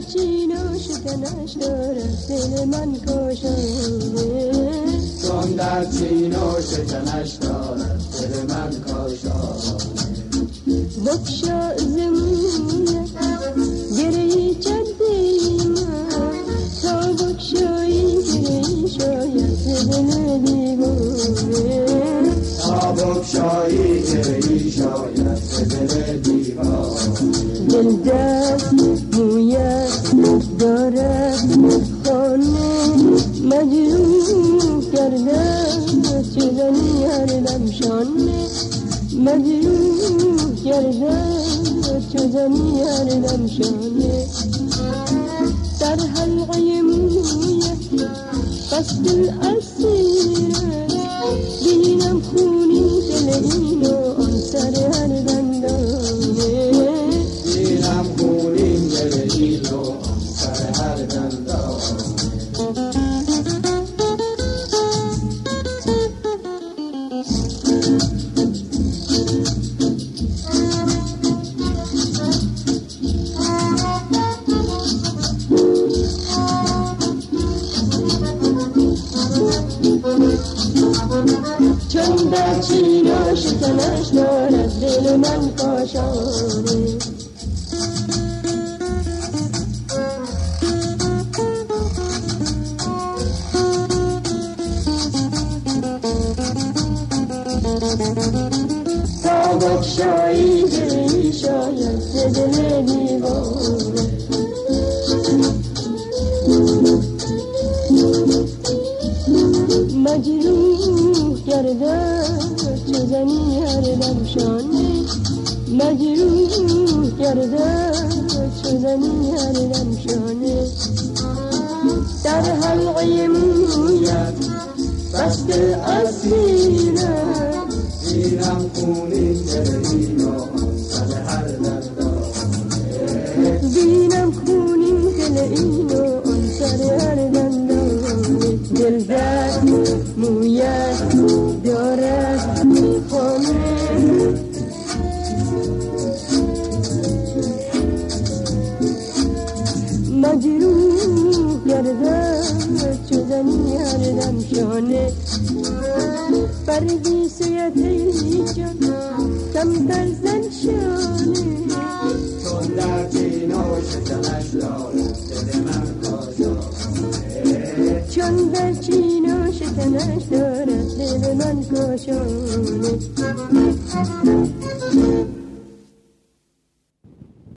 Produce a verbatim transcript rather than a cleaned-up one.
چینا شکنش دارد دل من کاشانه چون در چینا شکنش دارد دل من کاشانه بکشا زمونه گرهی چندی من تا بکشایی گرهی شاید دل دیوانه تا بکشایی گرهی شاید دل دیوانه دل دست مویت دارد خانه مجروح کردم چزنی هر دم شانه مجروح کردم چزنی هر دم شانه در حلقه مویت قصد الاسیره بینم خونی دل اینو آن سر هر دندانه بینم خونین دل اینو آن سر هر دندانه چون در چینا شکنش دارد دل من کاشانه تا بکشایی گرهی شاید دل دیوانه مجروح کردم چزنی هر دم شانه مجروح کردم چزنی هر دم شانه در حلقه مویت بست اسیره بینم خونین دل اینو آن سر هر دندانه بینم خونین دل اینو آن سر هر دندانه دل در مویت دارد خانه مجروح کردم چزنی هر دم شانه فردی سید ای جان کم در زن شانه چون در چینا شکنش دارد دل من کاشانه چون در چینا شکنش دارد دل من کاشانه